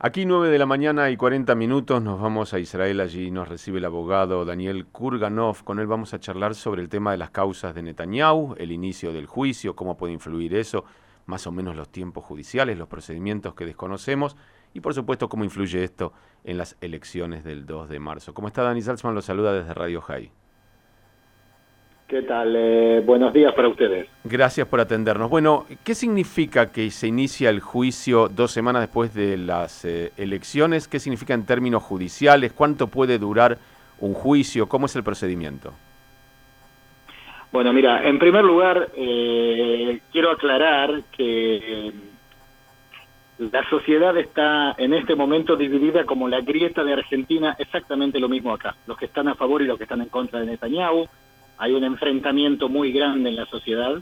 Aquí 9 de la mañana y 40 minutos, nos vamos a Israel, allí nos recibe el abogado Daniel Kurganov. Con él vamos a charlar sobre el tema de las causas de Netanyahu, el inicio del juicio, cómo puede influir eso, más o menos los tiempos judiciales, los procedimientos que desconocemos y por supuesto cómo influye esto en las elecciones del 2 de marzo. ¿Cómo está Dani Salzman? Lo saluda desde Radio High. ¿Qué tal? Buenos días para ustedes. Gracias por atendernos. Bueno, ¿qué significa que se inicia el juicio 2 semanas después de las elecciones? ¿Qué significa en términos judiciales? ¿Cuánto puede durar un juicio? ¿Cómo es el procedimiento? Bueno, mira, en primer lugar, quiero aclarar que la sociedad está en este momento dividida como la grieta de Argentina, exactamente lo mismo acá. Los que están a favor y los que están en contra de Netanyahu. Hay un enfrentamiento muy grande en la sociedad.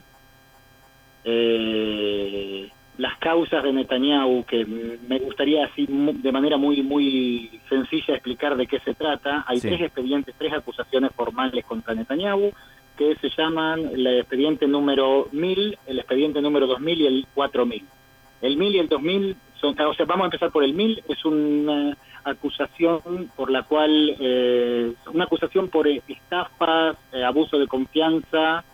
Las causas de Netanyahu, que me gustaría así de manera muy sencilla explicar de qué se trata. Hay tres expedientes, tres acusaciones formales contra Netanyahu, que se llaman el expediente número 1000, el expediente número 2000 y el 4000. El 1000 y el 2000 son, o sea, vamos a empezar por el 1000, es una acusación por la cual, una acusación por estafas, abuso de confianza,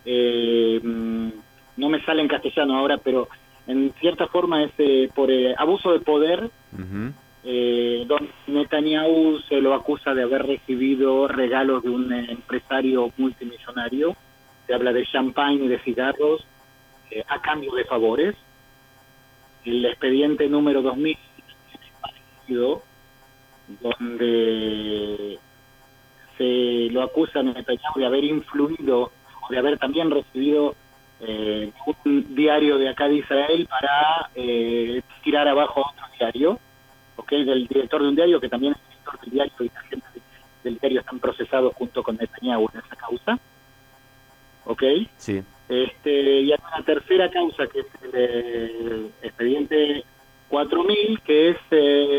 no me sale en castellano ahora, pero en cierta forma es por abuso de poder, donde Netanyahu se lo acusa de haber recibido regalos de un empresario multimillonario, se habla de champagne y de cigarros a cambio de favores. El expediente número 2000 donde se lo acusa a Netanyahu de haber influido, o de haber también recibido un diario de acá de Israel para tirar abajo a otro diario, ¿okay? Del director de un diario, que también es director del diario, y la gente del diario están procesados junto con Netanyahu en esa causa. ¿Ok? Sí. Y hay una tercera causa, que es el expediente 4000, que es...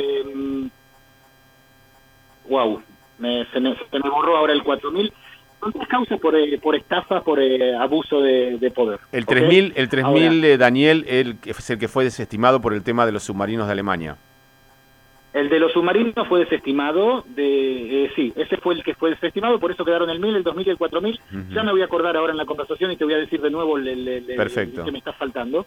se me borró ahora el 4000. Son tres causas por estafa, por abuso de poder. El 3000, ¿Okay? el 3000 ahora, Daniel, es el que fue desestimado por el tema de los submarinos de Alemania. el de los submarinos fue desestimado, sí, ese fue el que fue desestimado, por eso quedaron el 1000, el 2000 y el 4000. Ya me voy a acordar ahora en la conversación y te voy a decir de nuevo Perfecto. el que me está faltando.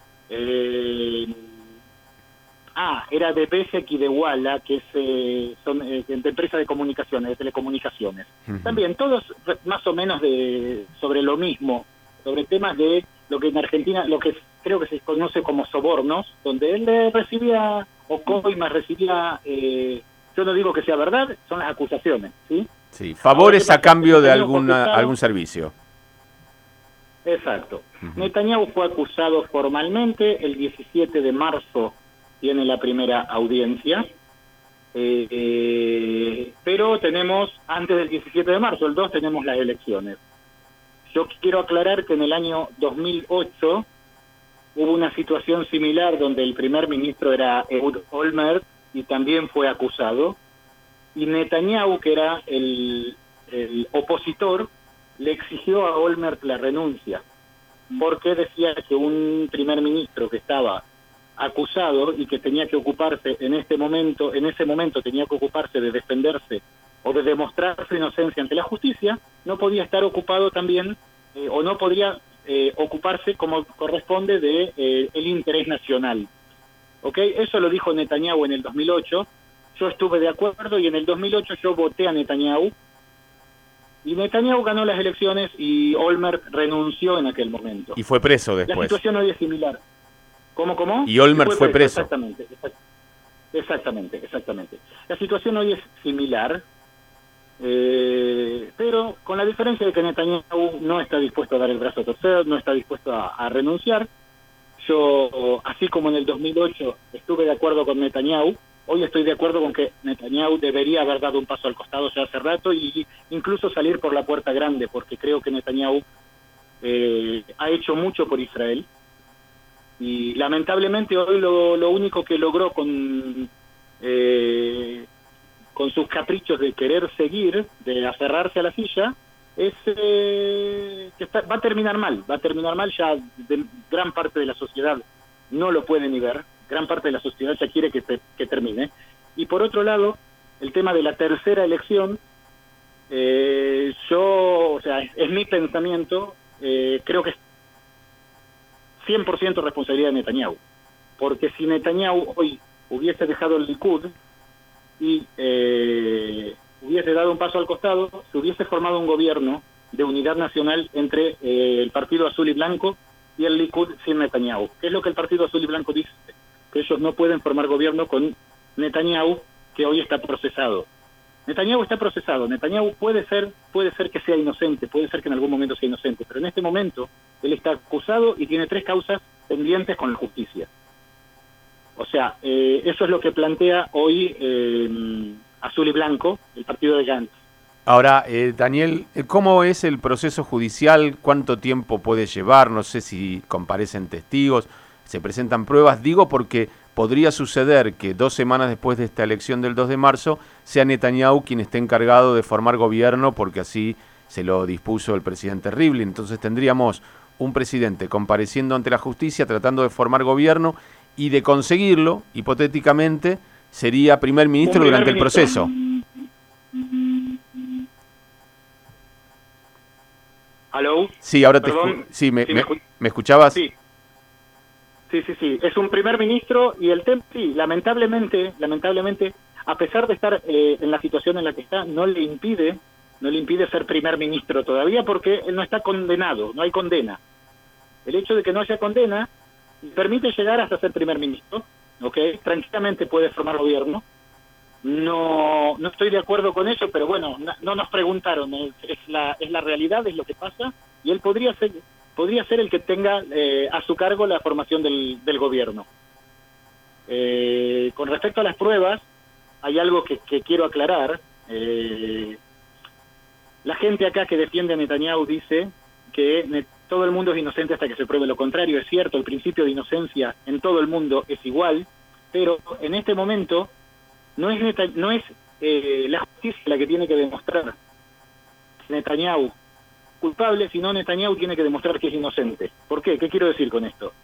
Era de Besek y de Walla, que son de empresa de comunicaciones, de telecomunicaciones. También todos más o menos sobre lo mismo, sobre temas de lo que en Argentina, lo que creo que se conoce como sobornos, donde él recibía, o coimas recibía, yo no digo que sea verdad, son las acusaciones, ¿sí? Sí, favores a cambio de algún servicio. Exacto. Netanyahu fue acusado formalmente el 17 de marzo, tiene la primera audiencia, pero tenemos, antes del 17 de marzo, el 2, tenemos las elecciones. Yo quiero aclarar que en el año 2008 hubo una situación similar donde el primer ministro era Ehud Olmert y también fue acusado, y Netanyahu, que era el opositor, le exigió a Olmert la renuncia, porque decía que un primer ministro que estaba acusado y que tenía que ocuparse en ese momento tenía que ocuparse de defenderse o de demostrar su inocencia ante la justicia, no podía estar ocupado también, o no podría ocuparse como corresponde de el interés nacional. ¿Ok? Eso lo dijo Netanyahu en el 2008, yo estuve de acuerdo y en el 2008 yo voté a Netanyahu, y Netanyahu ganó las elecciones y Olmert renunció en aquel momento. Y fue preso después. La situación hoy es similar. ¿Cómo? Y Olmert fue preso. Exactamente. La situación hoy es similar, pero con la diferencia de que Netanyahu no está dispuesto a dar el brazo a torcer, no está dispuesto a renunciar. Yo, así como en el 2008 estuve de acuerdo con Netanyahu, hoy estoy de acuerdo con que Netanyahu debería haber dado un paso al costado ya hace rato y incluso salir por la puerta grande, porque creo que Netanyahu ha hecho mucho por Israel. Y lamentablemente hoy lo único que logró con sus caprichos de querer seguir, de aferrarse a la silla, es que va a terminar mal ya gran parte de la sociedad no lo puede ni ver, gran parte de la sociedad ya quiere que termine. Y por otro lado, el tema de la tercera elección, o sea, es mi pensamiento, creo que es 100% responsabilidad de Netanyahu, porque si Netanyahu hoy hubiese dejado el Likud y hubiese dado un paso al costado, se hubiese formado un gobierno de unidad nacional entre el Partido Azul y Blanco y el Likud sin Netanyahu. ¿Qué es lo que el Partido Azul y Blanco dice? Que ellos no pueden formar gobierno con Netanyahu, que hoy está procesado. Netanyahu está procesado. Netanyahu puede ser que sea inocente, puede ser que en algún momento sea inocente, pero en este momento él está acusado y tiene 3 causas pendientes con la justicia. O sea, eso es lo que plantea hoy Azul y Blanco, el partido de Gantz. Ahora, Daniel, ¿cómo es el proceso judicial? ¿Cuánto tiempo puede llevar? No sé si comparecen testigos, se presentan pruebas. Digo porque podría suceder que 2 semanas después de esta elección del 2 de marzo sea Netanyahu quien esté encargado de formar gobierno, porque así se lo dispuso el presidente Rivlin. Entonces tendríamos un presidente compareciendo ante la justicia tratando de formar gobierno, y de conseguirlo, hipotéticamente, sería primer ministro durante el proceso. ¿Aló? Sí, ahora sí, ¿me escuchabas? Sí. Sí. Es un primer ministro y el tema, sí, lamentablemente, a pesar de estar en la situación en la que está, no le impide ser primer ministro todavía, porque él no está condenado, no hay condena. El hecho de que no haya condena permite llegar hasta ser primer ministro, ¿ok? Tranquilamente puede formar gobierno. No estoy de acuerdo con eso, pero bueno, no nos preguntaron, es la realidad, es lo que pasa, y él podría ser el que tenga a su cargo la formación del gobierno. Con respecto a las pruebas, hay algo que quiero aclarar. La gente acá que defiende a Netanyahu dice que todo el mundo es inocente hasta que se pruebe lo contrario. Es cierto, el principio de inocencia en todo el mundo es igual, pero en este momento no es la justicia la que tiene que demostrar Netanyahu culpable, sino Netanyahu tiene que demostrar que es inocente. ¿Por qué? ¿Qué quiero decir con esto?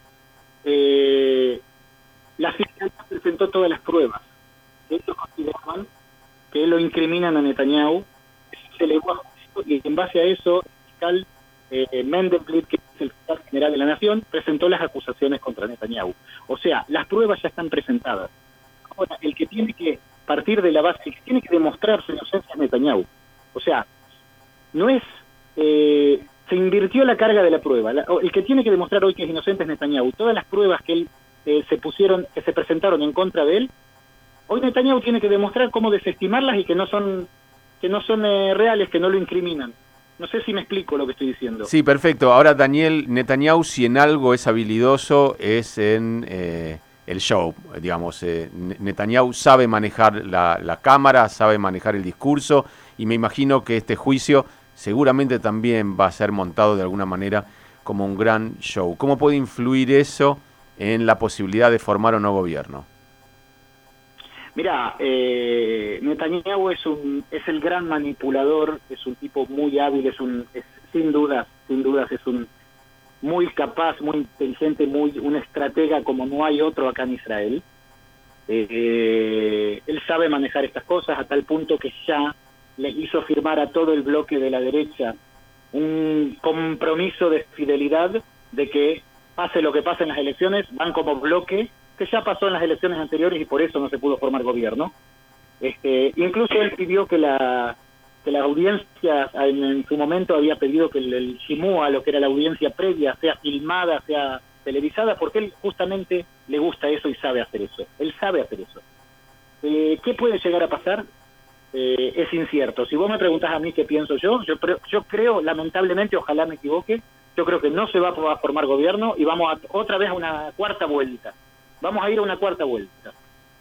La fiscalía presentó todas las pruebas. Ellos consideraban que lo incriminan a Netanyahu, se elevó a juicio, y en base a eso el fiscal Mendelblit, que es el fiscal general de la Nación, presentó las acusaciones contra Netanyahu. O sea, las pruebas ya están presentadas. Ahora, el que tiene que partir de la base, el que tiene que demostrar su inocencia es Netanyahu. O sea, no es... se invirtió la carga de la prueba. El que tiene que demostrar hoy que es inocente es Netanyahu. Todas las pruebas que se presentaron en contra de él, hoy Netanyahu tiene que demostrar cómo desestimarlas y que no son reales, que no lo incriminan. No sé si me explico lo que estoy diciendo. Sí, perfecto. Ahora, Daniel, Netanyahu, si en algo es habilidoso, es en el show, digamos. Netanyahu sabe manejar la cámara, sabe manejar el discurso, y me imagino que este juicio seguramente también va a ser montado de alguna manera como un gran show. ¿Cómo puede influir eso en la posibilidad de formar o no gobierno? Mirá, Netanyahu es el gran manipulador, es un tipo muy hábil, sin dudas es un muy capaz, muy inteligente, un estratega como no hay otro acá en Israel. Él sabe manejar estas cosas a tal punto que ya les hizo firmar a todo el bloque de la derecha un compromiso de fidelidad de que pase lo que pase en las elecciones, van como bloque, que ya pasó en las elecciones anteriores y por eso no se pudo formar gobierno. Incluso él pidió que la audiencia, en su momento había pedido que el Shimua, lo que era la audiencia previa, sea filmada, sea televisada, porque él justamente le gusta eso y sabe hacer eso. Él sabe hacer eso. ¿Qué puede llegar a pasar? Es incierto. Si vos me preguntás a mí qué pienso yo creo, lamentablemente, ojalá me equivoque, yo creo que no se va a formar gobierno y vamos otra vez a una cuarta vuelta. Vamos a ir a una cuarta vuelta.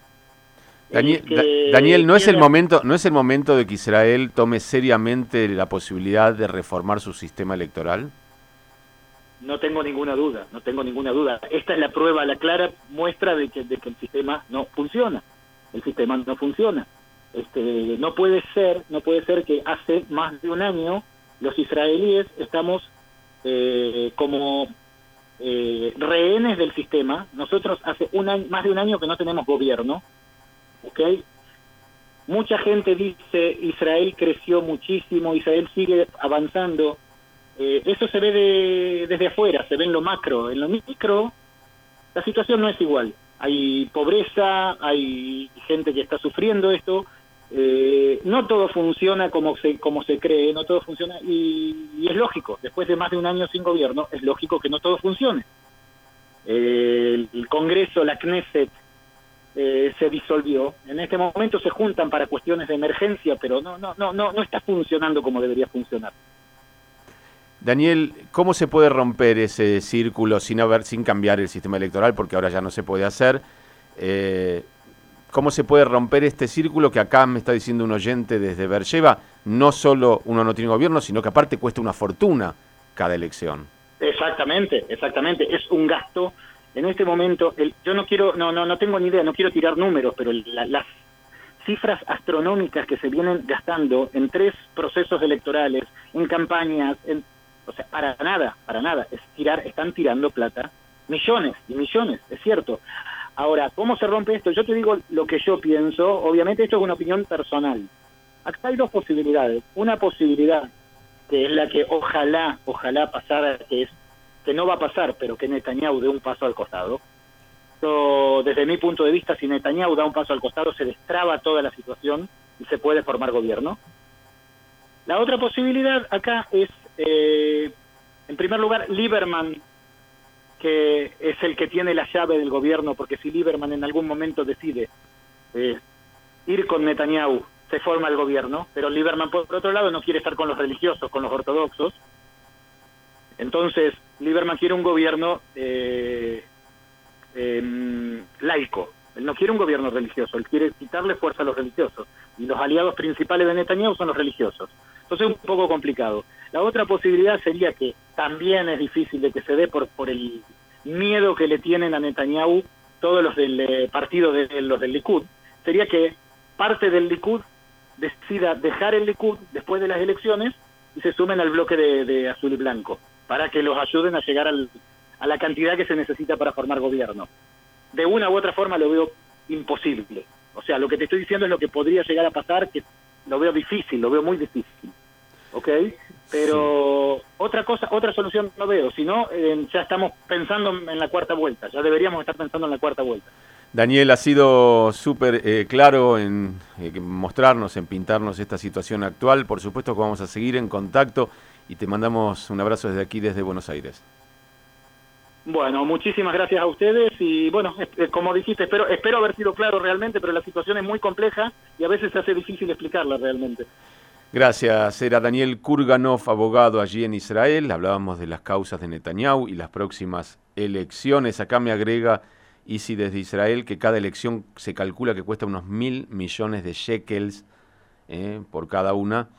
Daniel, ¿no es el momento de que Israel tome seriamente la posibilidad de reformar su sistema electoral? No tengo ninguna duda. Esta es la prueba, la clara muestra de que el sistema no funciona. El sistema no funciona. No puede ser que hace más de un año los israelíes estamos como rehenes del sistema. Nosotros hace más de un año que no tenemos gobierno, ¿ok? Mucha gente dice Israel creció muchísimo, Israel sigue avanzando. Eso se ve desde afuera, se ve en lo macro. En lo micro, la situación no es igual. Hay pobreza, hay gente que está sufriendo esto. No todo funciona como se cree, no todo funciona, y es lógico. Después de más de un año sin gobierno, es lógico que no todo funcione. El Congreso, la Knesset, se disolvió. En este momento se juntan para cuestiones de emergencia, pero no está funcionando como debería funcionar. Daniel, ¿cómo se puede romper ese círculo sin cambiar el sistema electoral? Porque ahora ya no se puede hacer. ¿Cómo se puede romper este círculo que acá me está diciendo un oyente desde Beersheba? No solo uno no tiene gobierno, sino que aparte cuesta una fortuna cada elección. Exactamente. Es un gasto. En este momento, yo no tengo ni idea, no quiero tirar números, pero las cifras astronómicas que se vienen gastando en 3 procesos electorales, en campañas, o sea, para nada, están tirando plata, millones y millones, es cierto. Ahora, ¿cómo se rompe esto? Yo te digo lo que yo pienso, obviamente esto es una opinión personal. Acá hay 2 posibilidades. Una posibilidad, que es la que ojalá pasara, que no va a pasar, pero que Netanyahu dé un paso al costado. Desde mi punto de vista, si Netanyahu da un paso al costado, se destraba toda la situación y se puede formar gobierno. La otra posibilidad acá es, en primer lugar, Lieberman, que es el que tiene la llave del gobierno, porque si Lieberman en algún momento decide ir con Netanyahu, se forma el gobierno, pero Lieberman, por otro lado, no quiere estar con los religiosos, con los ortodoxos. Entonces, Lieberman quiere un gobierno laico. Él no quiere un gobierno religioso, él quiere quitarle fuerza a los religiosos. Y los aliados principales de Netanyahu son los religiosos. Entonces es un poco complicado. La otra posibilidad sería, que también es difícil de que se dé por el miedo que le tienen a Netanyahu todos los del partido de los del Likud, sería que parte del Likud decida dejar el Likud después de las elecciones y se sumen al bloque de azul y blanco, para que los ayuden a llegar a la cantidad que se necesita para formar gobierno. De una u otra forma lo veo imposible. O sea, lo que te estoy diciendo es lo que podría llegar a pasar, que lo veo difícil, lo veo muy difícil. ¿Ok? Pero sí, otra solución no veo. Si no, ya estamos pensando en la cuarta vuelta. Ya deberíamos estar pensando en la cuarta vuelta. Daniel, ha sido súper claro en mostrarnos, en pintarnos esta situación actual. Por supuesto que vamos a seguir en contacto y te mandamos un abrazo desde aquí, desde Buenos Aires. Bueno, muchísimas gracias a ustedes y bueno, como dijiste, espero haber sido claro realmente, pero la situación es muy compleja y a veces se hace difícil explicarla realmente. Gracias. Era Daniel Kurganov, abogado allí en Israel. Hablábamos de las causas de Netanyahu y las próximas elecciones. Acá me agrega Isi desde Israel que cada elección se calcula que cuesta unos 1.000 millones de shekels por cada una.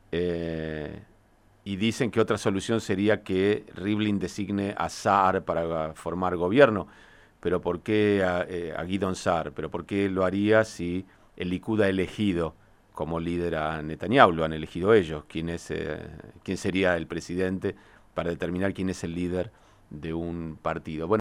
Y dicen que otra solución sería que Rivlin designe a Saar para formar gobierno. Pero ¿por qué a Gideon Saar? ¿Pero por qué lo haría si el Likud ha elegido como líder a Netanyahu? Lo han elegido ellos. ¿Quién sería el presidente para determinar quién es el líder de un partido? Bueno.